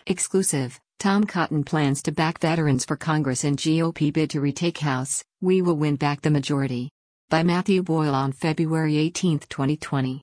Exclusive, Tom Cotton plans to back veterans for Congress in GOP bid to retake House, We Will Win Back the Majority. By Matthew Boyle on February 18, 2020.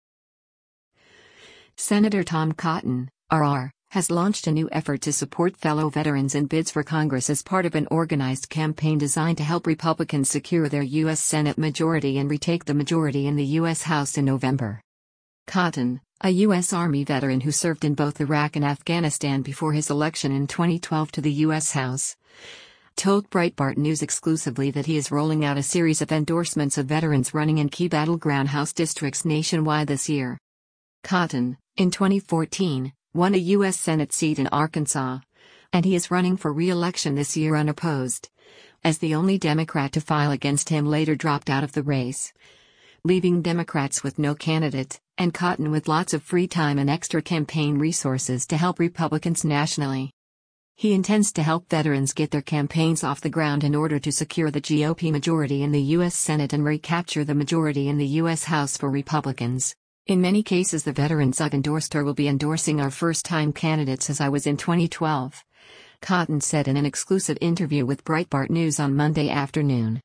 Senator Tom Cotton, RR, has launched a new effort to support fellow veterans in bids for Congress as part of an organized campaign designed to help Republicans secure their U.S. Senate majority and retake the majority in the U.S. House in November. Cotton, a U.S. Army veteran who served in both Iraq and Afghanistan before his election in 2012 to the U.S. House, told Breitbart News exclusively that he is rolling out a series of endorsements of veterans running in key battleground House districts nationwide this year. Cotton, in 2014, won a U.S. Senate seat in Arkansas, and he is running for re-election this year unopposed, as the only Democrat to file against him later dropped out of the race, leaving Democrats with no candidate, and Cotton with lots of free time and extra campaign resources to help Republicans nationally. He intends to help veterans get their campaigns off the ground in order to secure the GOP majority in the U.S. Senate and recapture the majority in the U.S. House for Republicans. In many cases, the veterans I've endorsed or will be endorsing are first-time candidates, as I was in 2012, Cotton said in an exclusive interview with Breitbart News on Monday afternoon.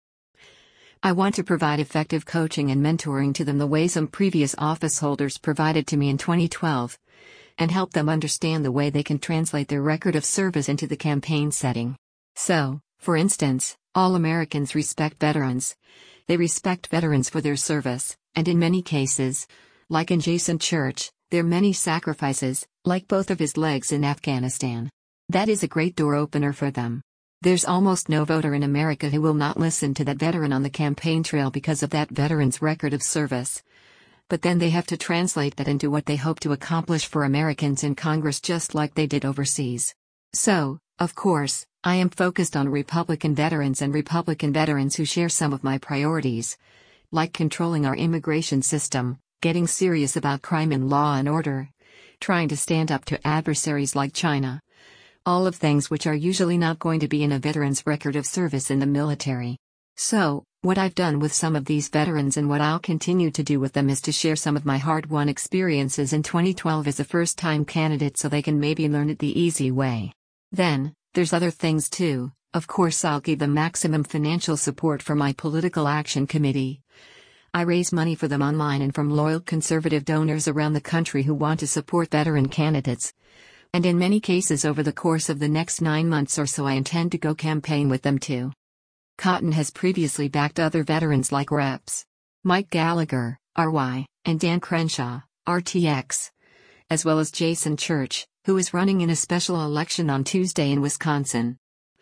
I want to provide effective coaching and mentoring to them the way some previous office holders provided to me in 2012, and help them understand the way they can translate their record of service into the campaign setting. So, for instance, all Americans respect veterans. They respect veterans for their service, and in many cases, like in Jason Church, their many sacrifices, like both of his legs in Afghanistan. That is a great door opener for them. There's almost no voter in America who will not listen to that veteran on the campaign trail because of that veteran's record of service. But then they have to translate that into what they hope to accomplish for Americans in Congress, just like they did overseas. So, of course, I am focused on Republican veterans and Republican veterans who share some of my priorities, like controlling our immigration system, getting serious about crime and law and order, trying to stand up to adversaries like China. All of things which are usually not going to be in a veteran's record of service in the military. So, what I've done with some of these veterans and what I'll continue to do with them is to share some of my hard-won experiences in 2012 as a first-time candidate so they can maybe learn it the easy way. Then, there's other things too. Of course, I'll give them maximum financial support for my political action committee. I raise money for them online and from loyal conservative donors around the country who want to support veteran candidates. And in many cases over the course of the next 9 months or so I intend to go campaign with them too. Cotton has previously backed other veterans like Reps. Mike Gallagher, RY, and Dan Crenshaw, RTX, as well as Jason Church, who is running in a special election on Tuesday in Wisconsin.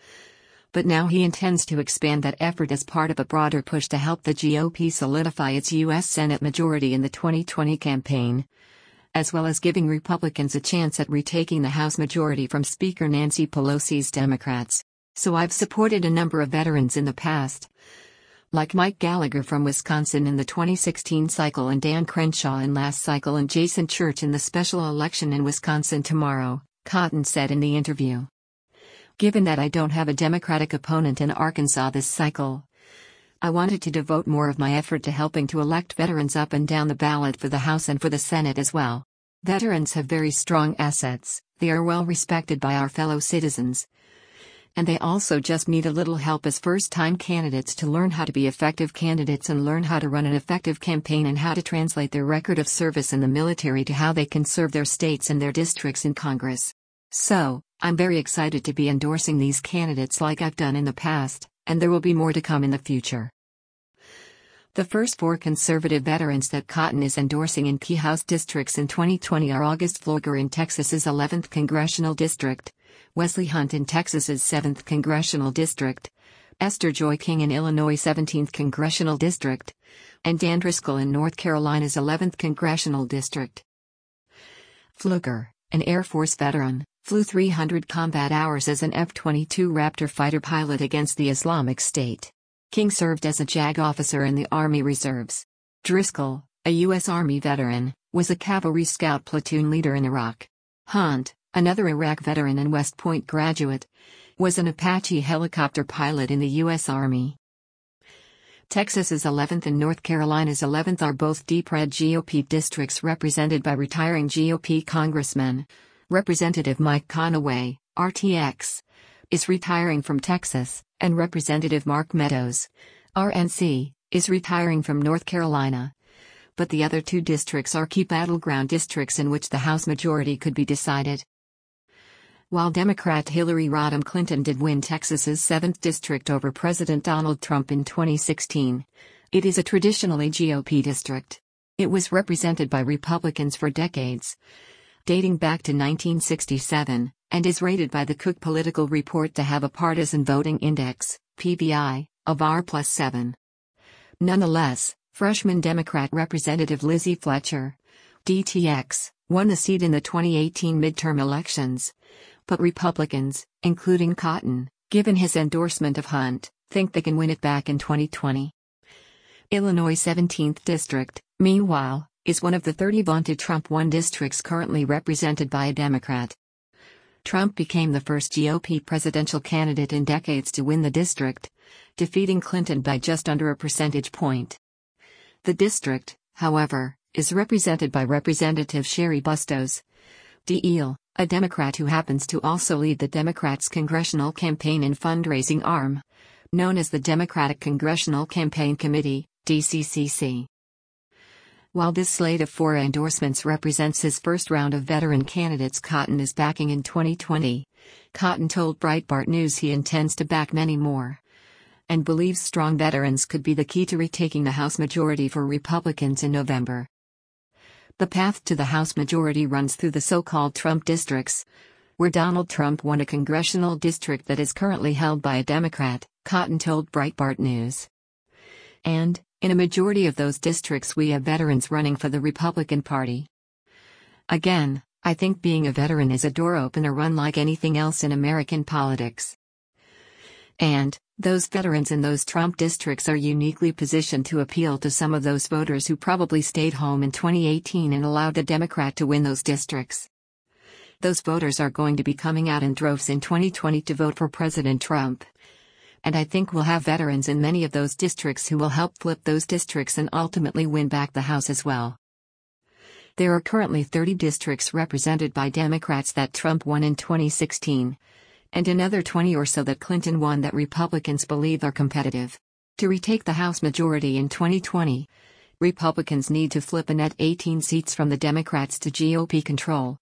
But now he intends to expand that effort as part of a broader push to help the GOP solidify its U.S. Senate majority in the 2020 campaign, as well as giving Republicans a chance at retaking the House majority from Speaker Nancy Pelosi's Democrats. So I've supported a number of veterans in the past, like Mike Gallagher from Wisconsin in the 2016 cycle and Dan Crenshaw in last cycle and Jason Church in the special election in Wisconsin tomorrow, Cotton said in the interview. Given that I don't have a Democratic opponent in Arkansas this cycle, I wanted to devote more of my effort to helping to elect veterans up and down the ballot for the House and for the Senate as well. Veterans have very strong assets, they are well respected by our fellow citizens, and they also just need a little help as first-time candidates to learn how to be effective candidates and learn how to run an effective campaign and how to translate their record of service in the military to how they can serve their states and their districts in Congress. So, I'm very excited to be endorsing these candidates like I've done in the past, and there will be more to come in the future. The first 4 conservative veterans that Cotton is endorsing in key House districts in 2020 are August Pfluger in Texas's 11th Congressional District, Wesley Hunt in Texas's 7th Congressional District, Esther Joy King in Illinois' 17th Congressional District, and Dan Driscoll in North Carolina's 11th Congressional District. Pfluger, an Air Force veteran, flew 300 combat hours as an F-22 Raptor fighter pilot against the Islamic State. King served as a JAG officer in the Army Reserves. Driscoll, a U.S. Army veteran, was a cavalry scout platoon leader in Iraq. Hunt, another Iraq veteran and West Point graduate, was an Apache helicopter pilot in the U.S. Army. Texas's 11th and North Carolina's 11th are both deep red GOP districts represented by retiring GOP congressmen, Representative Mike Conaway, RTX, is retiring from Texas, and Representative Mark Meadows, RNC, is retiring from North Carolina. But the other two districts are key battleground districts in which the House majority could be decided. While Democrat Hillary Rodham Clinton did win Texas's 7th district over President Donald Trump in 2016, it is a traditionally GOP district. It was represented by Republicans for decades, dating back to 1967, and is rated by the Cook Political Report to have a partisan voting index, PVI, of R+7. Nonetheless, freshman Democrat Representative Lizzie Fletcher, DTX, won the seat in the 2018 midterm elections. But Republicans, including Cotton, given his endorsement of Hunt, think they can win it back in 2020. Illinois' 17th District, meanwhile, is one of the 30 vaunted Trump-won districts currently represented by a Democrat. Trump became the first GOP presidential candidate in decades to win the district, defeating Clinton by just under a percentage point. The district, however, is represented by Representative Cheri Bustos d'Isle, a Democrat who happens to also lead the Democrats' congressional campaign and fundraising arm, known as the Democratic Congressional Campaign Committee, DCCC. While this slate of 4 endorsements represents his first round of veteran candidates Cotton is backing in 2020, Cotton told Breitbart News he intends to back many more, and believes strong veterans could be the key to retaking the House majority for Republicans in November. The path to the House majority runs through the so-called Trump districts, where Donald Trump won a congressional district that is currently held by a Democrat, Cotton told Breitbart News. And, in a majority of those districts we have veterans running for the Republican Party. Again, I think being a veteran is a door opener unlike anything else in American politics. And, those veterans in those Trump districts are uniquely positioned to appeal to some of those voters who probably stayed home in 2018 and allowed a Democrat to win those districts. Those voters are going to be coming out in droves in 2020 to vote for President Trump. And I think we'll have veterans in many of those districts who will help flip those districts and ultimately win back the House as well. There are currently 30 districts represented by Democrats that Trump won in 2016. And another 20 or so that Clinton won that Republicans believe are competitive. To retake the House majority in 2020, Republicans need to flip a net 18 seats from the Democrats to GOP control.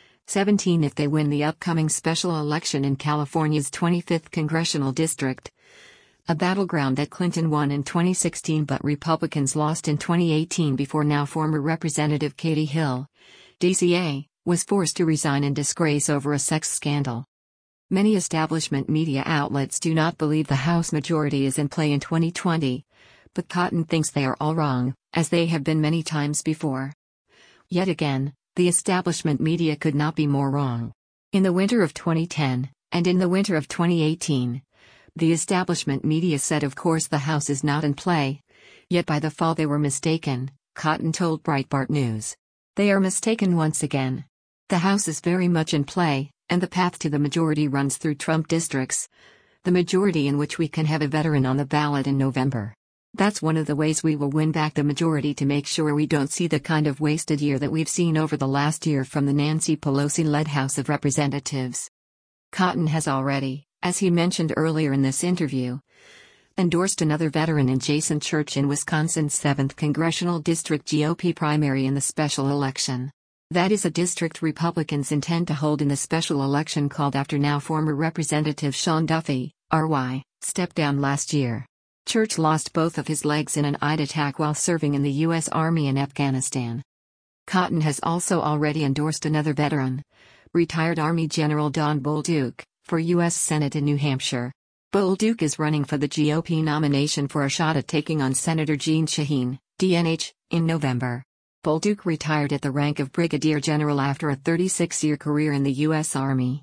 17 if they win the upcoming special election in California's 25th congressional district, a battleground that Clinton won in 2016 but Republicans lost in 2018 before now former Representative Katie Hill, DCA, was forced to resign in disgrace over a sex scandal. Many establishment media outlets do not believe the House majority is in play in 2020, but Cotton thinks they are all wrong, as they have been many times before. Yet again, the establishment media could not be more wrong. In the winter of 2010, and in the winter of 2018, the establishment media said of course the House is not in play, yet by the fall they were mistaken, Cotton told Breitbart News. They are mistaken once again. The House is very much in play, and the path to the majority runs through Trump districts, the majority in which we can have a veteran on the ballot in November. That's one of the ways we will win back the majority to make sure we don't see the kind of wasted year that we've seen over the last year from the Nancy Pelosi-led House of Representatives. Cotton has already, as he mentioned earlier in this interview, endorsed another veteran in Jason Church in Wisconsin's 7th Congressional District GOP primary in the special election. That is a district Republicans intend to hold in the special election called after now former Representative Sean Duffy, RY, stepped down last year. Church lost both of his legs in an IED attack while serving in the U.S. Army in Afghanistan. Cotton has also already endorsed another veteran, retired Army General Don Bolduc, for U.S. Senate in New Hampshire. Bolduc is running for the GOP nomination for a shot at taking on Senator Jeanne Shaheen, DNH, in November. Bolduc retired at the rank of Brigadier General after a 36-year career in the U.S. Army.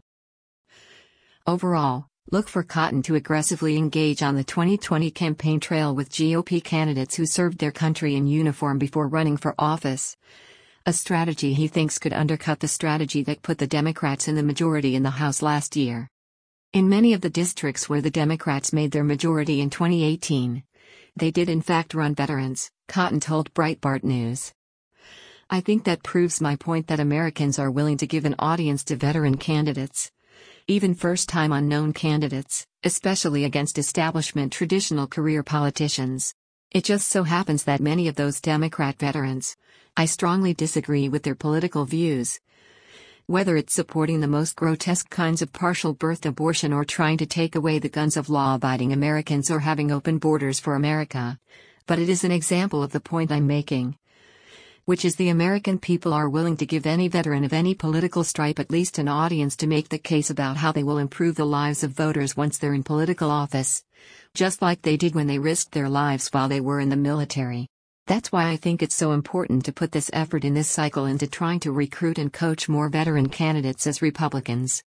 Overall, look for Cotton to aggressively engage on the 2020 campaign trail with GOP candidates who served their country in uniform before running for office, a strategy he thinks could undercut the strategy that put the Democrats in the majority in the House last year. In many of the districts where the Democrats made their majority in 2018, they did in fact run veterans, Cotton told Breitbart News. I think that proves my point that Americans are willing to give an audience to veteran candidates. Even first-time unknown candidates, especially against establishment traditional career politicians. It just so happens that many of those Democrat veterans, I strongly disagree with their political views. Whether it's supporting the most grotesque kinds of partial birth abortion or trying to take away the guns of law-abiding Americans or having open borders for America. But it is an example of the point I'm making, which is the American people are willing to give any veteran of any political stripe at least an audience to make the case about how they will improve the lives of voters once they're in political office. Just like they did when they risked their lives while they were in the military. That's why I think it's so important to put this effort in this cycle into trying to recruit and coach more veteran candidates as Republicans.